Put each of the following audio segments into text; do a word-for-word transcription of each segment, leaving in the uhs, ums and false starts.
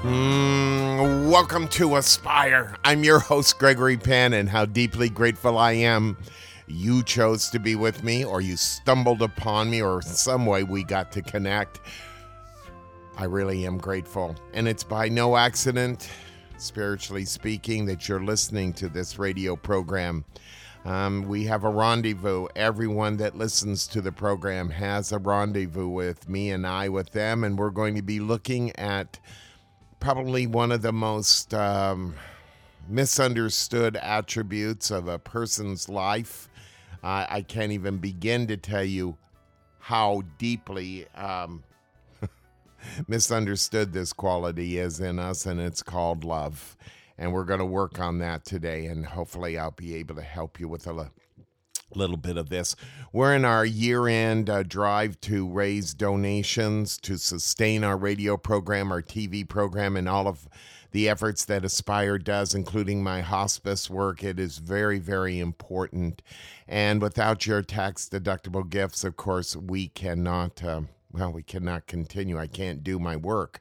Mm, welcome to Aspire. I'm your host, Gregory Penn, and how deeply grateful I am you chose to be with me, or you stumbled upon me, or some way we got to connect. I really am grateful. And it's by no accident, spiritually speaking, that you're listening to this radio program. Um, we have a rendezvous. Everyone that listens to the program has a rendezvous with me and I with them, and we're going to be looking at probably one of the most um, misunderstood attributes of a person's life. Uh, I can't even begin to tell you how deeply um, misunderstood this quality is in us, and it's called love. And we're going to work on that today, and hopefully I'll be able to help you with a little bit of this. We're in our year-end uh, drive to raise donations to sustain our radio program, our T V program, and all of the efforts that Aspire does, including my hospice work. It is very, very important. And without your tax-deductible gifts, of course, we cannot, uh, well, we cannot continue. I can't do my work.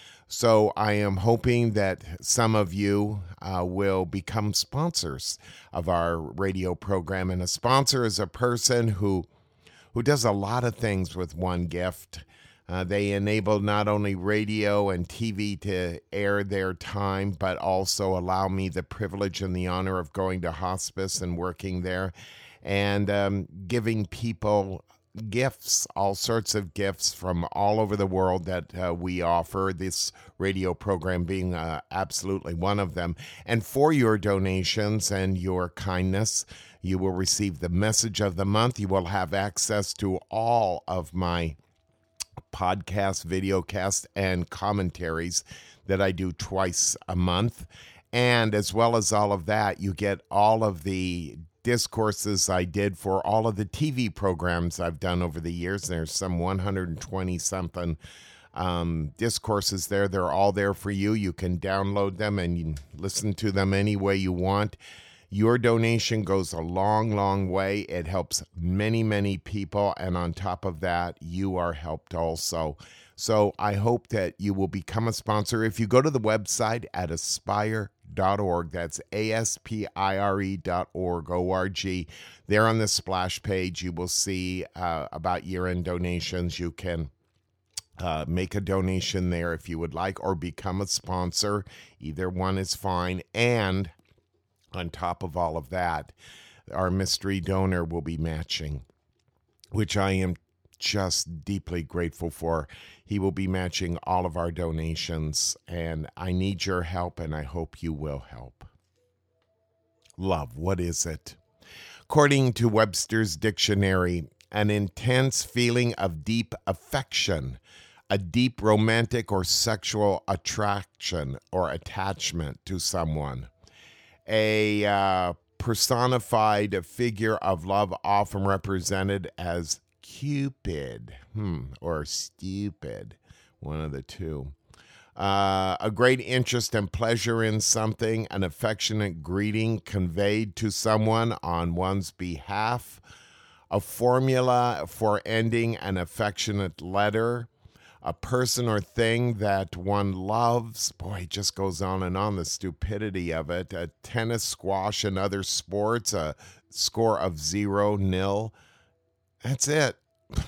So I am hoping that some of you uh, will become sponsors of our radio program. And a sponsor is a person who who does a lot of things with one gift. Uh, they enable not only radio and T V to air their time, but also allow me the privilege and the honor of going to hospice and working there and um, giving people gifts, all sorts of gifts from all over the world that uh, we offer, this radio program being uh, absolutely one of them. And for your donations and your kindness, you will receive the message of the month. You will have access to all of my podcasts, videocasts, and commentaries that I do twice a month. And as well as all of that, you get all of the discourses I did for all of the T V programs I've done over the years. There's some one hundred twenty something um, discourses there. They're all there for you. You can download them and you listen to them any way you want. Your donation goes a long, long way. It helps many, many people. And on top of that, you are helped also. So I hope that you will become a sponsor. If you go to the website at aspire dot org, that's A S P I R E dot org, O R G. There on the splash page, you will see uh, about year-end donations. You can uh, make a donation there if you would like, or become a sponsor. Either one is fine. And on top of all of that, our mystery donor will be matching, which I am just deeply grateful for. He will be matching all of our donations, and I need your help, and I hope you will help. Love, what is it? According to Webster's dictionary, an intense feeling of deep affection, a deep romantic or sexual attraction or attachment to someone. A uh, personified figure of love, often represented as Cupid, hmm, or stupid, one of the two. Uh, a great interest and pleasure in something, an affectionate greeting conveyed to someone on one's behalf, a formula for ending an affectionate letter, a person or thing that one loves. Boy, it just goes on and on, the stupidity of it. A tennis, squash, and other sports, a score of zero, nil. That's it.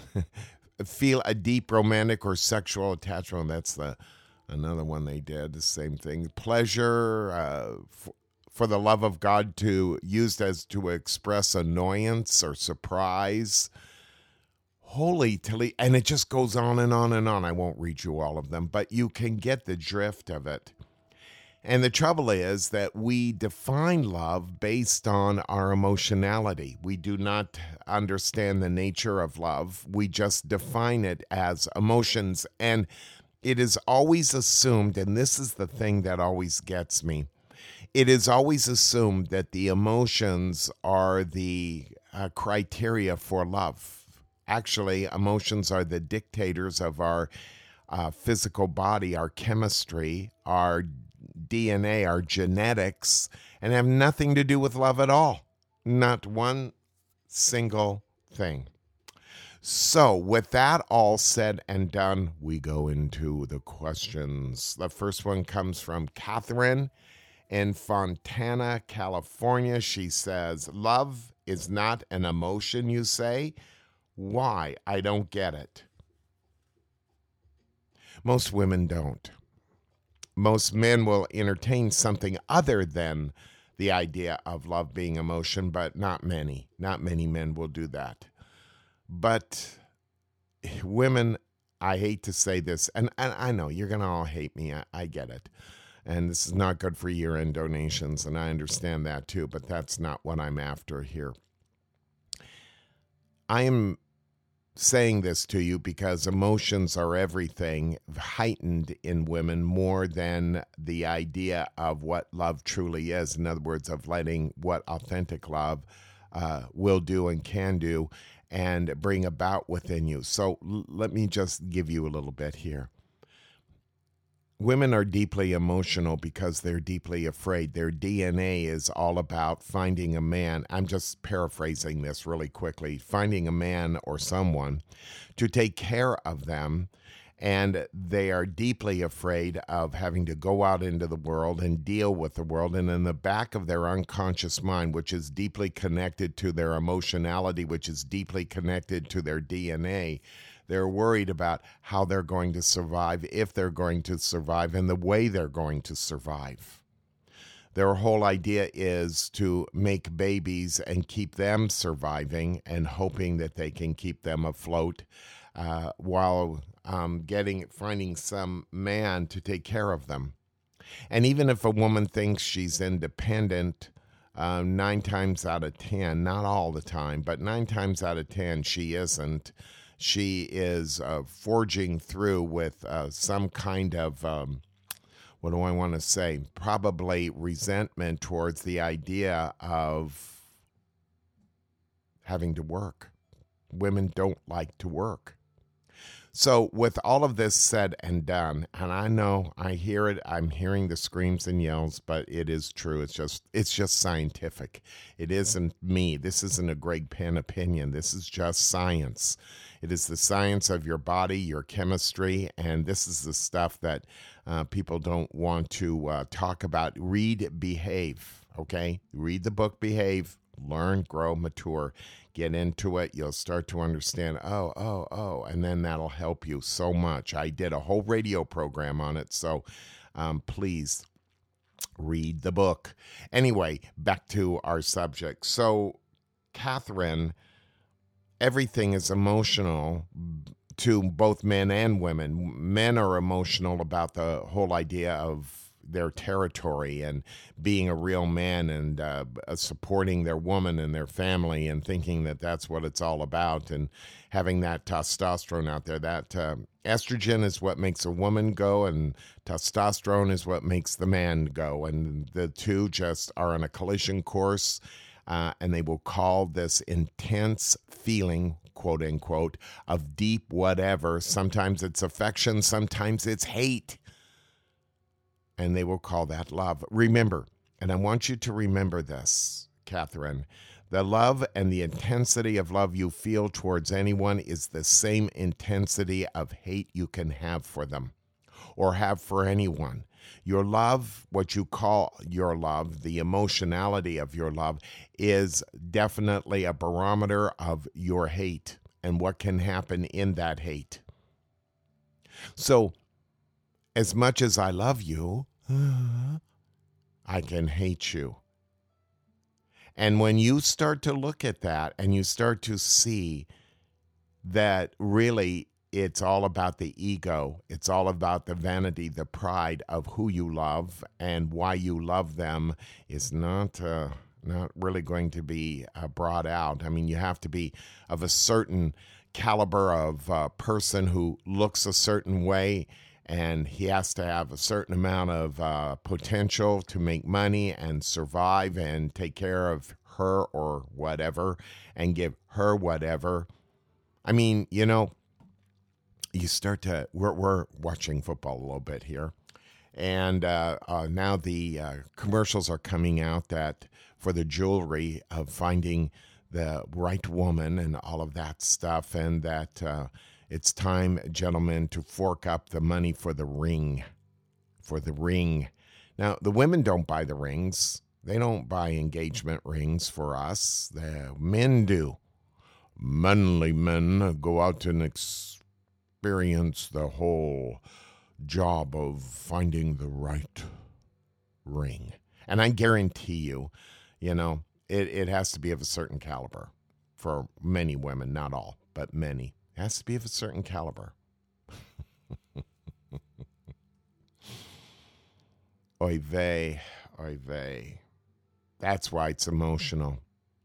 Feel a deep romantic or sexual attachment. That's the another one they did. The same thing. Pleasure uh, for, for the love of God, to used as to express annoyance or surprise. Holy tilly, and it just goes on and on and on. I won't read you all of them, but you can get the drift of it. And the trouble is that we define love based on our emotionality. We do not understand the nature of love. We just define it as emotions. And it is always assumed, and this is the thing that always gets me, it is always assumed that the emotions are the uh, criteria for love. Actually, emotions are the dictators of our uh, physical body, our chemistry, our D N A, our genetics, and have nothing to do with love at all. Not one single thing. So, with that all said and done, we go into the questions. The first one comes from Catherine in Fontana, California. She says, "Love is not an emotion, you say? Why? I don't get it." Most women don't. Most men will entertain something other than the idea of love being emotion, but not many. Not many men will do that. But women, I hate to say this, and, and I know you're going to all hate me. I, I get it. And this is not good for year-end donations, and I understand that too, but that's not what I'm after here. I am saying this to you because emotions are everything, heightened in women more than the idea of what love truly is. In other words, of letting what authentic love uh, will do and can do and bring about within you. So l- let me just give you a little bit here. Women are deeply emotional because they're deeply afraid. Their D N A is all about finding a man. I'm just paraphrasing this really quickly. Finding a man or someone to take care of them. And they are deeply afraid of having to go out into the world and deal with the world. And in the back of their unconscious mind, which is deeply connected to their emotionality, which is deeply connected to their D N A, they're worried about how they're going to survive, if they're going to survive, and the way they're going to survive. Their whole idea is to make babies and keep them surviving and hoping that they can keep them afloat uh, while um, getting finding some man to take care of them. And even if a woman thinks she's independent, uh, nine times out of ten, not all the time, but nine times out of ten, she isn't. She is uh, forging through with uh, some kind of, um, what do I want to say, probably resentment towards the idea of having to work. Women don't like to work. So with all of this said and done, and I know I hear it, I'm hearing the screams and yells, but it is true. It's just it's just scientific. It isn't me. This isn't a Greg Penn opinion. This is just science. It is the science of your body, your chemistry, and this is the stuff that uh, people don't want to uh, talk about. Read, behave, okay? Read the book, behave, learn, grow, mature. Get into it. You'll start to understand, oh, oh, oh, and then that'll help you so much. I did a whole radio program on it, so um, please read the book. Anyway, back to our subject. So, Catherine, everything is emotional to both men and women. Men are emotional about the whole idea of their territory and being a real man and uh, supporting their woman and their family and thinking that that's what it's all about and having that testosterone out there. That uh, estrogen is what makes a woman go and testosterone is what makes the man go. And the two just are on a collision course uh, and they will call this intense feeling, quote unquote, of deep whatever. Sometimes it's affection, sometimes it's hate. And they will call that love. Remember, and I want you to remember this, Catherine, the love and the intensity of love you feel towards anyone is the same intensity of hate you can have for them or have for anyone. Your love, what you call your love, the emotionality of your love, is definitely a barometer of your hate and what can happen in that hate. So, as much as I love you, I can hate you. And when you start to look at that and you start to see that really it's all about the ego, it's all about the vanity, the pride of who you love and why you love them is not uh, not really going to be uh, brought out. I mean, you have to be of a certain caliber of uh, person who looks a certain way, and he has to have a certain amount of uh, potential to make money and survive and take care of her or whatever and give her whatever. I mean, you know, you start to, we're, we're watching football a little bit here. And uh, uh, now the uh, commercials are coming out that for the jewelry of finding the right woman and all of that stuff, and that uh, it's time, gentlemen, to fork up the money for the ring. For the ring. Now, the women don't buy the rings. They don't buy engagement rings for us. The men do. Manly men go out and experience the whole job of finding the right ring. And I guarantee you, you know, it, it has to be of a certain caliber for many women, not all, but many. It has to be of a certain caliber. Oy vey, oy vey. That's why it's emotional.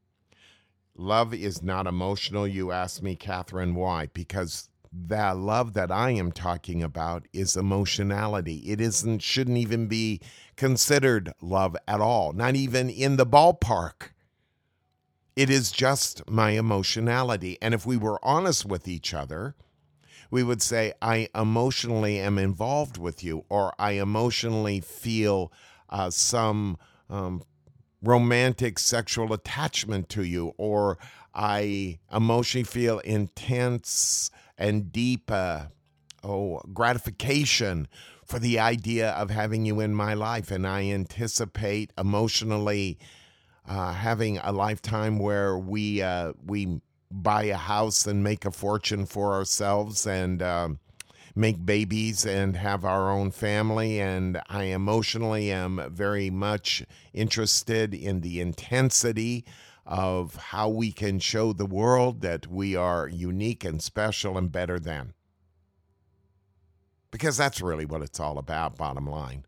Love is not emotional, you ask me, Catherine, why? Because the love that I am talking about is emotionality. It isn't, shouldn't even be considered love at all, not even in the ballpark. It is just my emotionality. And if we were honest with each other, we would say, I emotionally am involved with you, or I emotionally feel uh, some um, romantic sexual attachment to you, or I emotionally feel intense and deep uh, oh, gratification for the idea of having you in my life. And I anticipate emotionally uh, having a lifetime where we uh, we buy a house and make a fortune for ourselves and um, make babies and have our own family. And I emotionally am very much interested in the intensity of how we can show the world that we are unique and special and better than. Because that's really what it's all about, bottom line.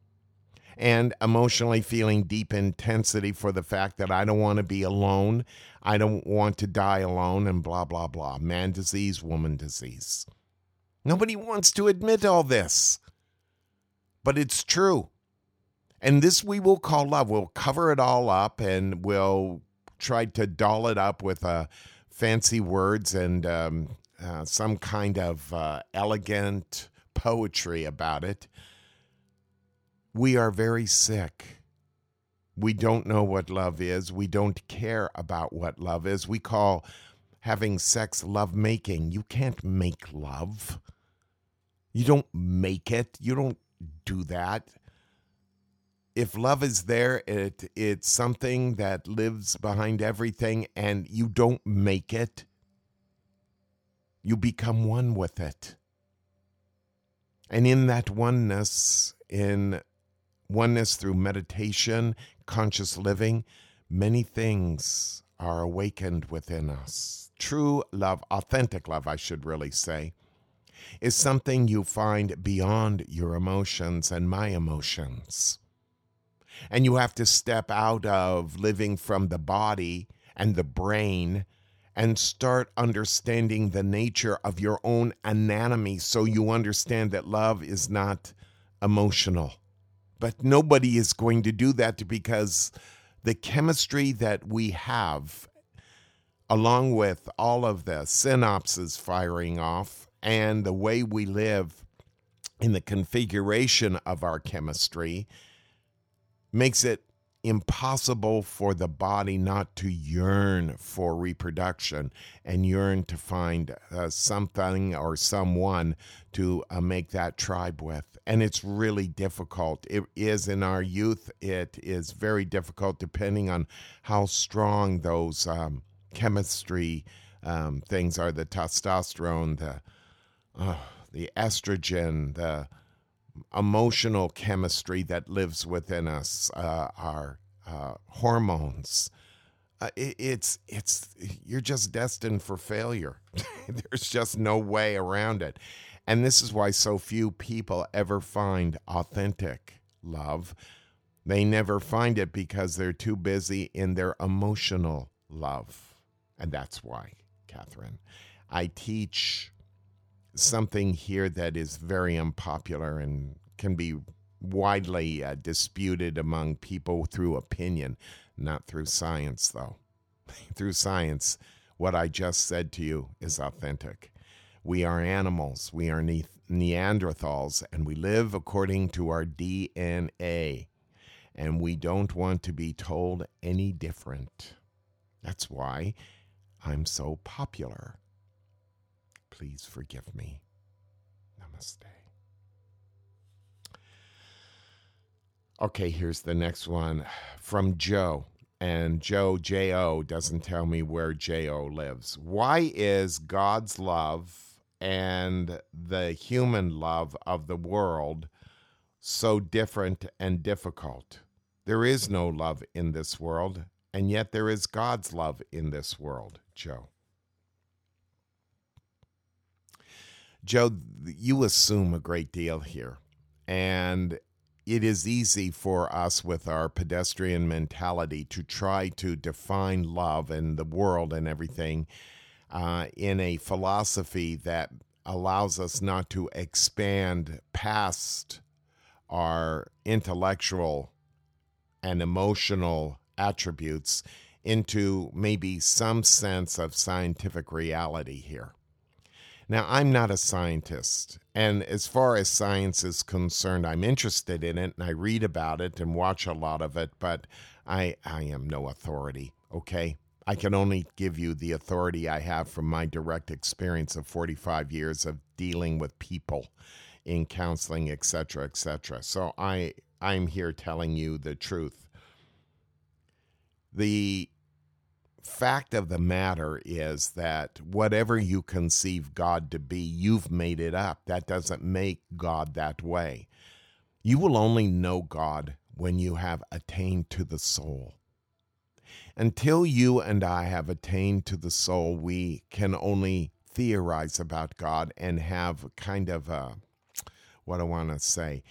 And emotionally feeling deep intensity for the fact that I don't want to be alone. I don't want to die alone and blah, blah, blah. Man disease, woman disease. Nobody wants to admit all this. But it's true. And this we will call love. We'll cover it all up and we'll try to doll it up with uh, fancy words and um, uh, some kind of uh, elegant poetry about it. We are very sick. We don't know what love is. We don't care about what love is. We call having sex love making. You can't make love. You don't make it. You don't do that. If love is there, it it's something that lives behind everything, and you don't make it. You become one with it. And in that oneness, in oneness through meditation, conscious living, many things are awakened within us. True love, authentic love, I should really say, is something you find beyond your emotions and my emotions. And you have to step out of living from the body and the brain and start understanding the nature of your own anatomy so you understand that love is not emotional. But nobody is going to do that because the chemistry that we have, along with all of the synapses firing off and the way we live in the configuration of our chemistry, makes it impossible for the body not to yearn for reproduction and yearn to find uh, something or someone to uh, make that tribe with. And it's really difficult. It is in our youth. It is very difficult depending on how strong those um, chemistry um, things are, the testosterone, the, uh, the estrogen, the emotional chemistry that lives within us, uh, our uh, hormones. Uh, it, it's it's you're just destined for failure. There's just no way around it. And this is why so few people ever find authentic love. They never find it because they're too busy in their emotional love. And that's why, Catherine, I teach something here that is very unpopular and can be widely uh, disputed among people through opinion, not through science, though. Through science, what I just said to you is authentic. We are animals. We are ne- Neanderthals, and we live according to our D N A, and we don't want to be told any different. That's why I'm so popular. Please forgive me. Namaste. Okay, here's the next one from Joe. And Joe, J O, doesn't tell me where J O lives. Why is God's love and the human love of the world so different and difficult? There is no love in this world, and yet there is God's love in this world, Joe. Joe, you assume a great deal here, and it is easy for us with our pedestrian mentality to try to define love and the world and everything uh, in a philosophy that allows us not to expand past our intellectual and emotional attributes into maybe some sense of scientific reality here. Now, I'm not a scientist, and as far as science is concerned, I'm interested in it, and I read about it and watch a lot of it, but I, I am no authority, okay? I can only give you the authority I have from my direct experience of forty-five years of dealing with people in counseling, et cetera, et cetera. So I, I'm here telling you the truth. The fact of the matter is that whatever you conceive God to be, you've made it up. That doesn't make God that way. You will only know God when you have attained to the soul. Until you and I have attained to the soul, we can only theorize about God and have kind of a, what I want to say,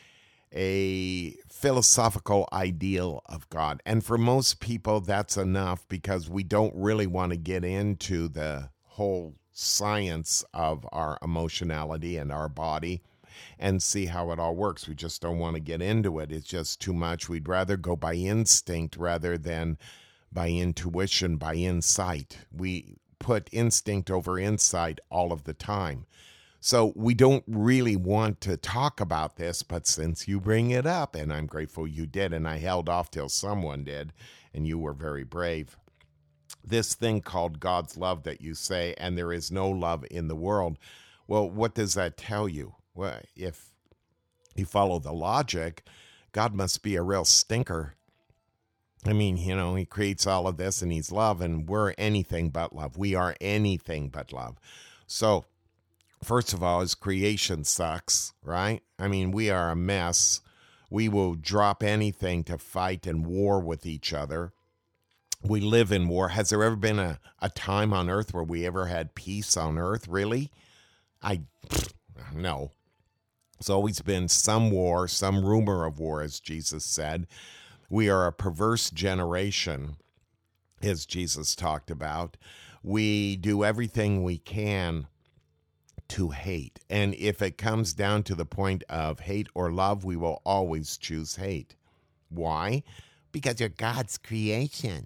a philosophical ideal of God. And for most people, that's enough because we don't really want to get into the whole science of our emotionality and our body and see how it all works. We just don't want to get into it. It's just too much. We'd rather go by instinct rather than by intuition, by insight. We put instinct over insight all of the time. So we don't really want to talk about this, but since you bring it up, and I'm grateful you did, and I held off till someone did, and you were very brave. This thing called God's love that you say, and there is no love in the world. Well, what does that tell you? Well, if you follow the logic, God must be a real stinker. I mean, you know, he creates all of this, and he's love, and we're anything but love. We are anything but love. So, first of all, his creation sucks, right? I mean, we are a mess. We will drop anything to fight and war with each other. We live in war. Has there ever been a, a time on earth where we ever had peace on earth, really? I, no. It's always been some war, some rumor of war, as Jesus said. We are a perverse generation, as Jesus talked about. We do everything we can to hate. And if it comes down to the point of hate or love, we will always choose hate. Why? Because you're God's creation.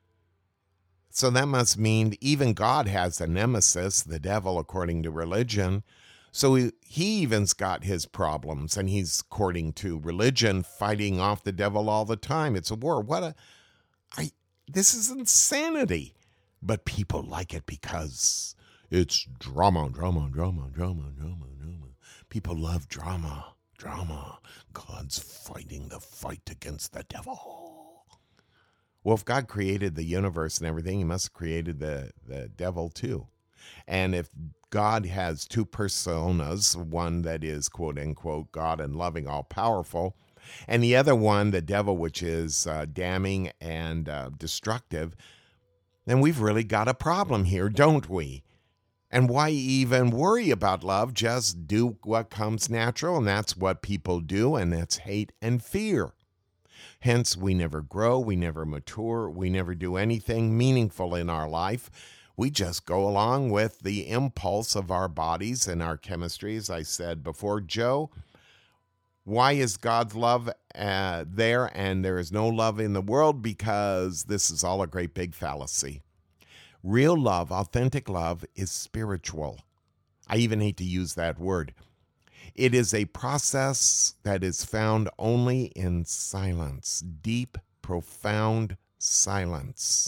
So that must mean even God has a nemesis, the devil, according to religion. So he, he even's got his problems, and he's, according to religion, fighting off the devil all the time. It's a war. What a... I, this is insanity. But people like it because it's drama, drama, drama, drama, drama, drama. People love drama, drama. God's fighting the fight against the devil. Well, if God created the universe and everything, he must have created the, the devil too. And if God has two personas, one that is, quote unquote, God and loving, all powerful, and the other one, the devil, which is uh, damning and uh, destructive, then we've really got a problem here, don't we? And why even worry about love? Just do what comes natural, and that's what people do, and that's hate and fear. Hence, we never grow, we never mature, we never do anything meaningful in our life. We just go along with the impulse of our bodies and our chemistry, as I said before. Joe, why is God's love uh, there and there is no love in the world? Because this is all a great big fallacy. Real love, authentic love, is spiritual. I even hate to use that word. It is a process that is found only in silence, deep, profound silence.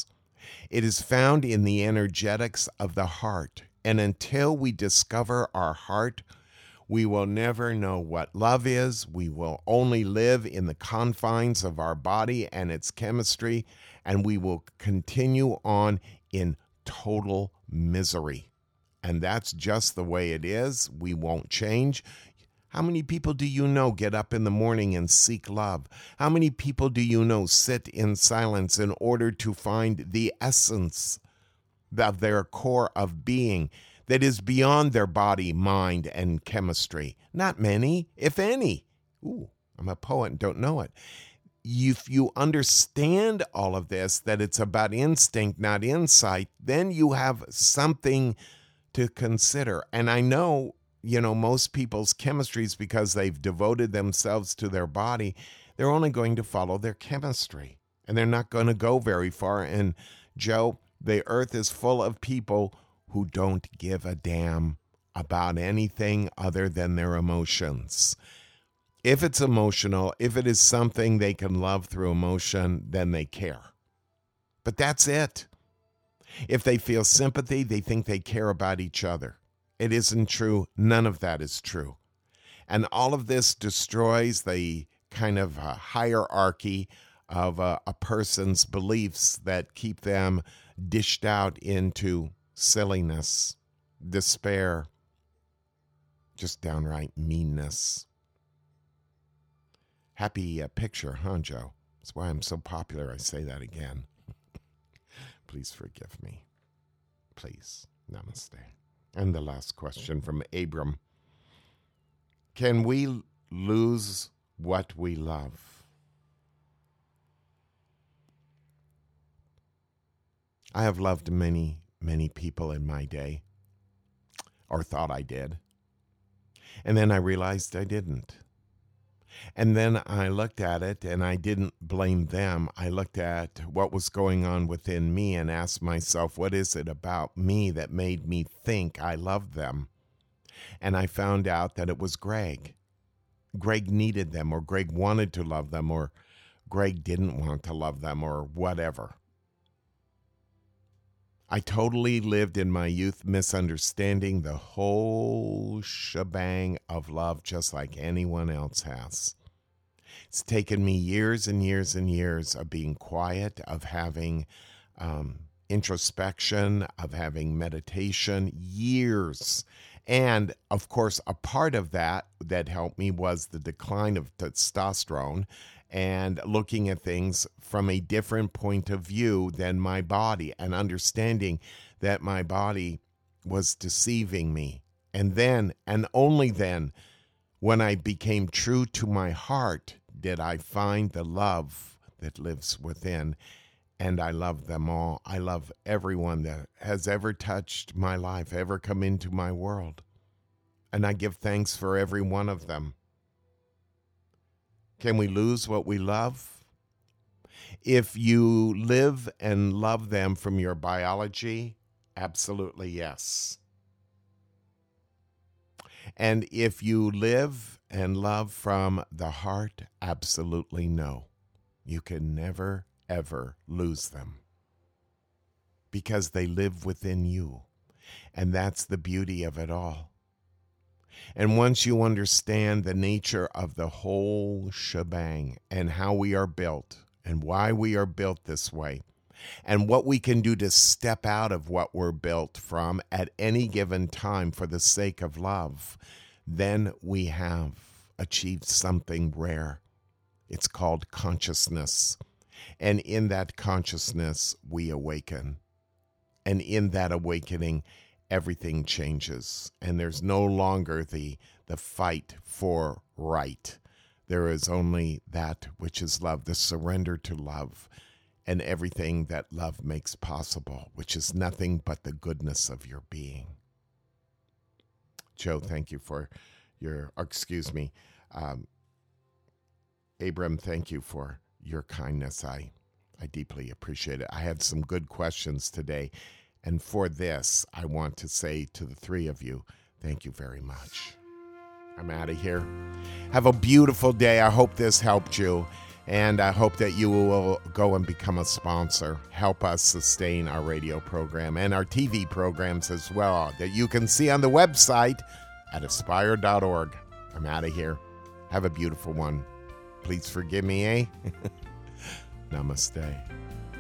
It is found in the energetics of the heart. And until we discover our heart, we will never know what love is. We will only live in the confines of our body and its chemistry, and we will continue on in total misery. And that's just the way it is. We won't change. How many people do you know get up in the morning and seek love? How many people do you know sit in silence in order to find the essence of their core of being that is beyond their body, mind, and chemistry? Not many, if any. Ooh, I'm a poet and don't know it. If you understand all of this, that it's about instinct, not insight, then you have something to consider. And I know, you know, most people's chemistries, because they've devoted themselves to their body, they're only going to follow their chemistry. And they're not going to go very far. And Joe, the earth is full of people who don't give a damn about anything other than their emotions. If it's emotional, if it is something they can love through emotion, then they care. But that's it. If they feel sympathy, they think they care about each other. It isn't true. None of that is true. And all of this destroys the kind of uh, hierarchy of uh, a person's beliefs that keep them dished out into silliness, despair, just downright meanness. Happy uh, picture, huh, Joe? That's why I'm so popular. I say that again. Please forgive me. Please. Namaste. And the last question from Abram. Can we lose what we love? I have loved many, many people in my day, or thought I did. And then I realized I didn't. And then I looked at it and I didn't blame them. I looked at what was going on within me and asked myself, what is it about me that made me think I loved them? And I found out that it was Greg. Greg needed them, or Greg wanted to love them, or Greg didn't want to love them, or whatever. I totally lived in my youth misunderstanding the whole shebang of love, just like anyone else has. It's taken me years and years and years of being quiet, of having um, introspection, of having meditation, years. And, of course, a part of that that helped me was the decline of testosterone and looking at things from a different point of view than my body, and understanding that my body was deceiving me. And then, and only then, when I became true to my heart, did I find the love that lives within. And I love them all. I love everyone that has ever touched my life, ever come into my world. And I give thanks for every one of them. Can we lose what we love? If you live and love them from your biology, absolutely yes. And if you live and love from the heart, absolutely no. You can never, ever lose them, because they live within you. And that's the beauty of it all. And once you understand the nature of the whole shebang and how we are built and why we are built this way and what we can do to step out of what we're built from at any given time for the sake of love, then we have achieved something rare. It's called consciousness. And in that consciousness, we awaken. And in that awakening, everything changes, and there's no longer the the fight for right. There is only that which is love, the surrender to love, and everything that love makes possible, which is nothing but the goodness of your being. Joe, thank you for your, excuse me, um, Abram, thank you for your kindness. I, I deeply appreciate it. I had some good questions today. And for this, I want to say to the three of you, thank you very much. I'm out of here. Have a beautiful day. I hope this helped you. And I hope that you will go and become a sponsor. Help us sustain our radio program and our T V programs as well that you can see on the website at aspire dot org. I'm out of here. Have a beautiful one. Please forgive me, eh? Namaste.